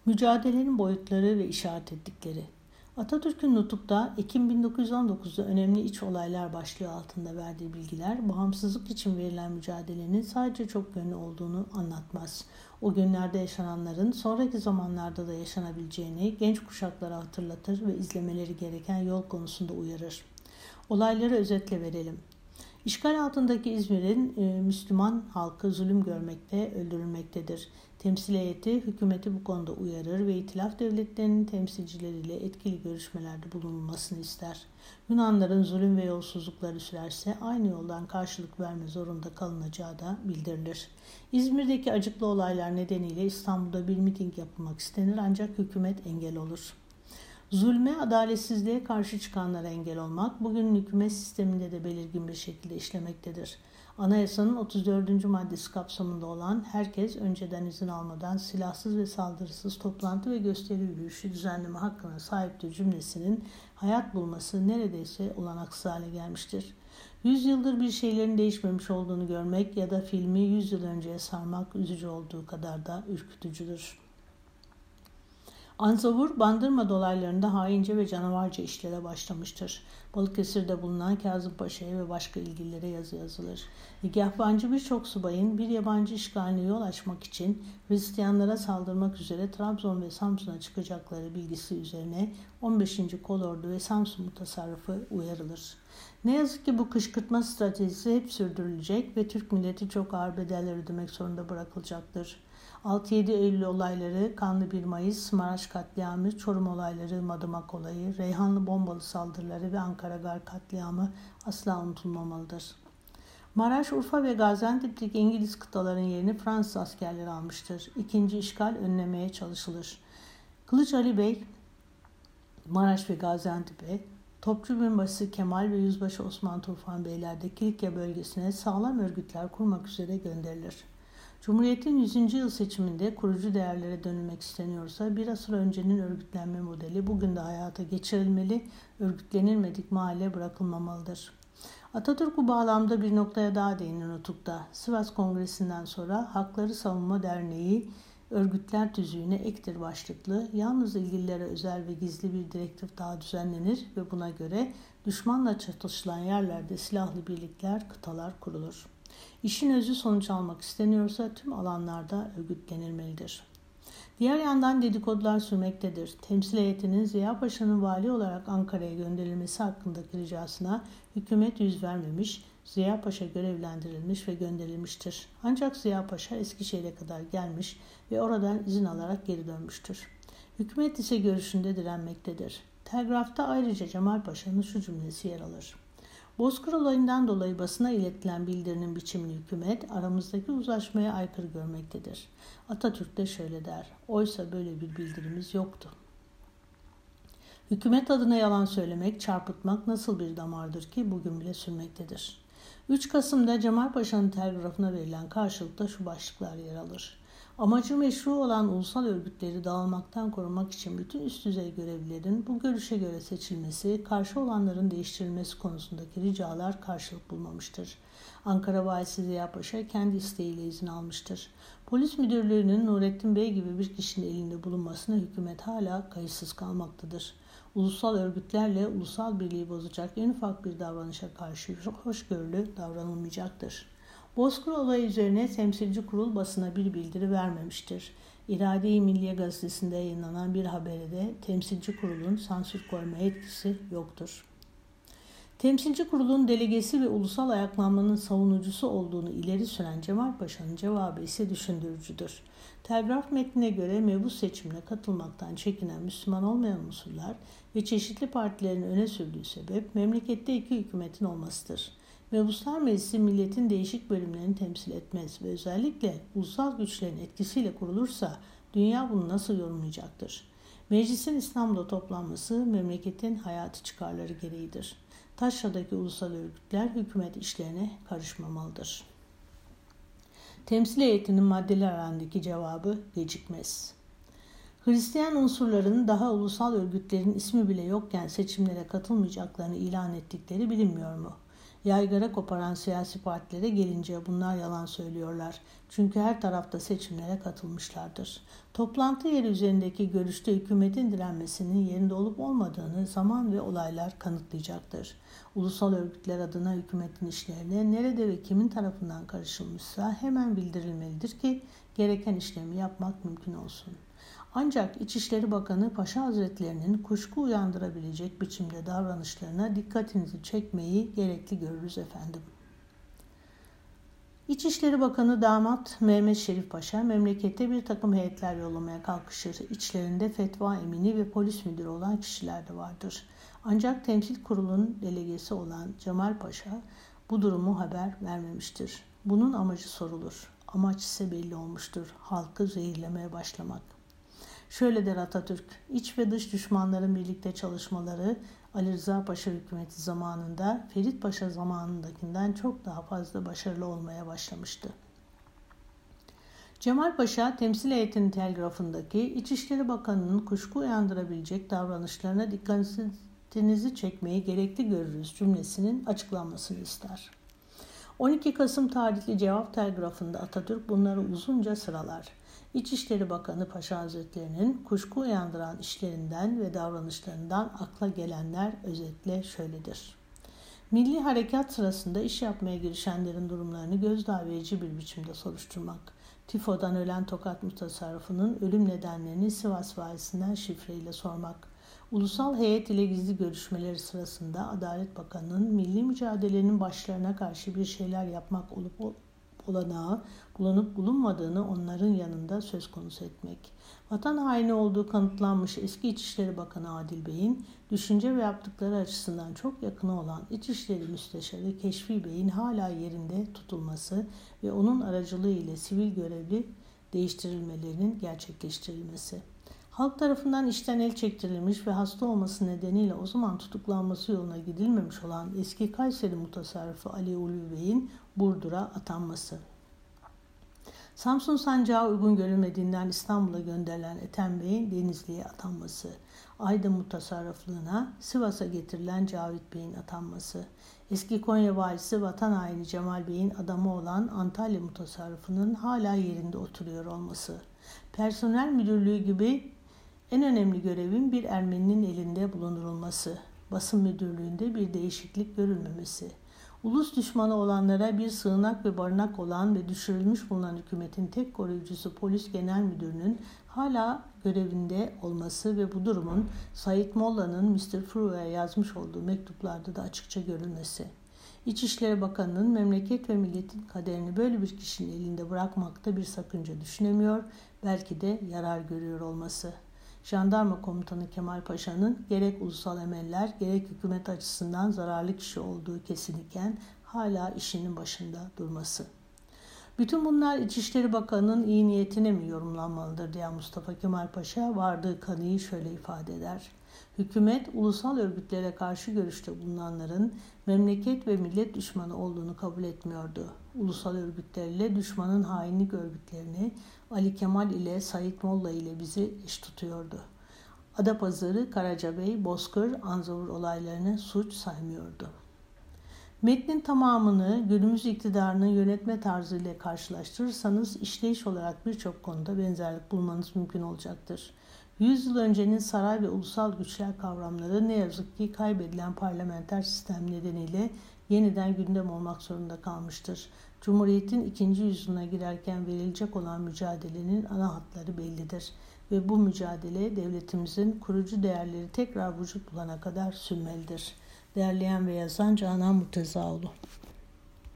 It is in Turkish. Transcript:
Mücadelenin boyutları ve işaret ettikleri. Atatürk'ün Nutuk'ta Ekim 1919'da önemli iç olaylar başlığı altında verdiği bilgiler, bağımsızlık için verilen mücadelenin sadece çok yönlü olduğunu anlatmaz. O günlerde yaşananların sonraki zamanlarda da yaşanabileceğini genç kuşaklara hatırlatır ve izlemeleri gereken yol konusunda uyarır. Olayları özetle verelim. İşgal altındaki İzmir'in Müslüman halkı zulüm görmekte, öldürülmektedir. Temsil heyeti hükümeti bu konuda uyarır ve itilaf devletlerinin temsilcileriyle etkili görüşmelerde bulunulmasını ister. Yunanların zulüm ve yolsuzlukları sürerse aynı yoldan karşılık verme zorunda kalınacağı da bildirilir. İzmir'deki acıklı olaylar nedeniyle İstanbul'da bir miting yapılmak istenir ancak hükümet engel olur. Zulme, adaletsizliğe karşı çıkanlara engel olmak bugünün hükümet sisteminde de belirgin bir şekilde işlemektedir. Anayasanın 34. maddesi kapsamında olan herkes önceden izin almadan silahsız ve saldırısız toplantı ve gösteri yürüyüşü düzenleme hakkına sahiptir cümlesinin hayat bulması neredeyse olanaksız hale gelmiştir. 100 yıldır bir şeylerin değişmemiş olduğunu görmek ya da filmi 100 yıl önceye sarmak üzücü olduğu kadar da ürkütücüdür. Anzavur, Bandırma dolaylarında haince ve canavarca işlere başlamıştır. Balıkesir'de bulunan Kazım Paşa'ya ve başka ilgililere yazı yazılır. Nigahbancı birçok subayın bir yabancı işgaline yol açmak için Hristiyanlara saldırmak üzere Trabzon ve Samsun'a çıkacakları bilgisi üzerine 15. Kolordu ve Samsun Mutasarrıfı uyarılır. Ne yazık ki bu kışkırtma stratejisi hep sürdürülecek ve Türk milleti çok ağır bedeller ödemek zorunda bırakılacaktır. 6-7 Eylül olayları, Kanlı 1 Mayıs, Maraş katliamı, Çorum olayları, Madımak olayı, Reyhanlı bombalı saldırıları ve Ankara Gar katliamı asla unutulmamalıdır. Maraş, Urfa ve Gaziantep'teki İngiliz kıtaların yerini Fransız askerleri almıştır. İkinci işgal önlemeye çalışılır. Kılıç Ali Bey, Maraş ve Gaziantep'e, Topçu Binbaşı Kemal ve Yüzbaşı Osman Tufan Beyler de Kilikya bölgesine sağlam örgütler kurmak üzere gönderilir. Cumhuriyet'in 100. yıl seçiminde kurucu değerlere dönülmek isteniyorsa bir asır öncenin örgütlenme modeli bugün de hayata geçirilmeli, örgütlenilmedik mahalle bırakılmamalıdır. Atatürk bu bağlamda bir noktaya daha değinir Nutuk'ta. Sivas Kongresi'nden sonra Hakları Savunma Derneği örgütler tüzüğüne ektir başlıklı, yalnız ilgililere özel ve gizli bir direktif daha düzenlenir ve buna göre düşmanla çatışılan yerlerde silahlı birlikler, kıtalar kurulur. İşin özü sonuç almak isteniyorsa tüm alanlarda örgütlenilmelidir. Diğer yandan dedikodular sürmektedir. Temsil heyetinin Ziya Paşa'nın vali olarak Ankara'ya gönderilmesi hakkındaki ricasına hükümet yüz vermemiş, Ziya Paşa görevlendirilmiş ve gönderilmiştir. Ancak Ziya Paşa Eskişehir'e kadar gelmiş ve oradan izin alarak geri dönmüştür. Hükümet ise görüşünde direnmektedir. Telgrafta ayrıca Cemal Paşa'nın şu cümlesi yer alır. Bozkır olayından dolayı basına iletilen bildirinin biçimini hükümet aramızdaki uzlaşmaya aykırı görmektedir. Atatürk de şöyle der, oysa böyle bir bildirimiz yoktu. Hükümet adına yalan söylemek, çarpıtmak nasıl bir damardır ki bugün bile sürmektedir. 3 Kasım'da Cemal Paşa'nın telgrafına verilen karşılıkta şu başlıklar yer alır. Amacı meşru olan ulusal örgütleri dağılmaktan korumak için bütün üst düzey görevlilerin bu görüşe göre seçilmesi, karşı olanların değiştirilmesi konusundaki ricalar karşılık bulmamıştır. Ankara Valisi Ziya Paşa kendi isteğiyle izin almıştır. Polis müdürlüğünün Nurettin Bey gibi bir kişinin elinde bulunmasına hükümet hala kayıtsız kalmaktadır. Ulusal örgütlerle ulusal birliği bozacak en ufak bir davranışa karşı hoşgörülü davranılmayacaktır. Bozkır olayı üzerine temsilci kurul basına bir bildiri vermemiştir. İrade-i Milliye gazetesinde yayınlanan bir habere de temsilci kurulun sansür koyma etkisi yoktur. Temsilci kurulun delegesi ve ulusal ayaklanmanın savunucusu olduğunu ileri süren Cemal Paşa'nın cevabı ise düşündürücüdür. Telgraf metnine göre mebus seçimine katılmaktan çekinen Müslüman olmayan unsurlar ve çeşitli partilerin öne sürdüğü sebep memlekette iki hükümetin olmasıdır. Mebuslar Meclisi milletin değişik bölümlerini temsil etmez ve özellikle ulusal güçlerin etkisiyle kurulursa dünya bunu nasıl yorumlayacaktır? Meclisin İstanbul'da toplanması memleketin hayati çıkarları gereğidir. Taşra'daki ulusal örgütler hükümet işlerine karışmamalıdır. Temsil heyetinin maddeler arasındaki cevabı gecikmez. Hristiyan unsurların daha ulusal örgütlerin ismi bile yokken seçimlere katılmayacaklarını ilan ettikleri bilinmiyor mu? Yaygara koparan siyasi partilere gelince bunlar yalan söylüyorlar. Çünkü her tarafta seçimlere katılmışlardır. Toplantı yeri üzerindeki görüşte hükümetin direnmesinin yerinde olup olmadığını zaman ve olaylar kanıtlayacaktır. Ulusal örgütler adına hükümetin işlerine nerede ve kimin tarafından karışılmışsa hemen bildirilmelidir ki gereken işlemi yapmak mümkün olsun. Ancak İçişleri Bakanı Paşa Hazretlerinin kuşku uyandırabilecek biçimde davranışlarına dikkatinizi çekmeyi gerekli görürüz efendim. İçişleri Bakanı Damat Mehmet Şerif Paşa memlekette bir takım heyetler yollamaya kalkışır. İçlerinde fetva emini ve polis müdürü olan kişiler de vardır. Ancak Temsil Kurulu'nun delegesi olan Cemal Paşa bu durumu haber vermemiştir. Bunun amacı sorulur. Amaç ise belli olmuştur. Halkı zehirlemeye başlamak. Şöyle der Atatürk, iç ve dış düşmanların birlikte çalışmaları Ali Rıza Paşa hükümeti zamanında Ferit Paşa zamanındakinden çok daha fazla başarılı olmaya başlamıştı. Cemal Paşa temsil heyetinin telgrafındaki İçişleri Bakanı'nın kuşku uyandırabilecek davranışlarına dikkatinizi çekmeyi gerekli görürüz cümlesinin açıklanmasını ister. 12 Kasım tarihli cevap telgrafında Atatürk bunları uzunca sıralar. İçişleri Bakanı Paşa Hazretlerinin kuşku uyandıran işlerinden ve davranışlarından akla gelenler özetle şöyledir. Milli harekat sırasında iş yapmaya girişenlerin durumlarını gözdağı verici bir biçimde soruşturmak. Tifodan ölen Tokat Mutasarrıfı'nın ölüm nedenlerini Sivas valisinden şifreyle sormak. Ulusal heyet ile gizli görüşmeleri sırasında Adalet Bakanı'nın milli mücadelenin başlarına karşı bir şeyler yapmak olanağı bulunup bulunmadığını onların yanında söz konusu etmek. Vatan haini olduğu kanıtlanmış eski İçişleri Bakanı Adil Bey'in düşünce ve yaptıkları açısından çok yakını olan İçişleri Müsteşarı Keşfi Bey'in hala yerinde tutulması ve onun aracılığı ile sivil görevli değiştirilmelerinin gerçekleştirilmesi. Halk tarafından işten el çektirilmiş ve hasta olması nedeniyle o zaman tutuklanması yoluna gidilmemiş olan eski Kayseri Mutasarrıfı Ali Ulvi Bey'in Burdur'a atanması. Samsun Sancağı uygun görülmediğinden İstanbul'a gönderilen Ethem Bey'in Denizli'ye atanması. Aydın Mutasarrıflığına Sivas'a getirilen Cavit Bey'in atanması. Eski Konya valisi vatan haini Cemal Bey'in adamı olan Antalya Mutasarrıfı'nın hala yerinde oturuyor olması. Personel müdürlüğü gibi en önemli görevin bir Ermeninin elinde bulundurulması, basın müdürlüğünde bir değişiklik görülmemesi, ulus düşmanı olanlara bir sığınak ve barınak olan ve düşürülmüş bulunan hükümetin tek koruyucusu Polis Genel Müdürü'nün hala görevinde olması ve bu durumun Said Molla'nın Mr. Frue'ya yazmış olduğu mektuplarda da açıkça görülmesi. İçişleri Bakanı'nın memleket ve milletin kaderini böyle bir kişinin elinde bırakmakta bir sakınca düşünemiyor, belki de yarar görüyor olması. Jandarma Komutanı Kemal Paşa'nın gerek ulusal emeller gerek hükümet açısından zararlı kişi olduğu kesin iken hala işinin başında durması. Bütün bunlar İçişleri Bakanı'nın iyi niyetine mi yorumlanmalıdır diyen Mustafa Kemal Paşa vardığı kanıyı şöyle ifade eder. Hükümet ulusal örgütlere karşı görüşte bulunanların memleket ve millet düşmanı olduğunu kabul etmiyordu. Ulusal örgütlerle düşmanın hainlik örgütlerini Ali Kemal ile Said Molla ile bizi eş tutuyordu. Adapazarı, Karacabey, Bozkır, Anzavur olaylarını suç saymıyordu. Metnin tamamını günümüz iktidarının yönetme tarzı ile karşılaştırırsanız işleyiş olarak birçok konuda benzerlik bulmanız mümkün olacaktır. 100 yıl öncenin saray ve ulusal güçler kavramları ne yazık ki kaybedilen parlamenter sistem nedeniyle yeniden gündem olmak zorunda kalmıştır. Cumhuriyetin 2. yüzyılına girerken verilecek olan mücadelenin ana hatları bellidir ve bu mücadele devletimizin kurucu değerleri tekrar vücut bulana kadar sürmelidir. Derleyen ve yazan Canan Murtezaoğlu.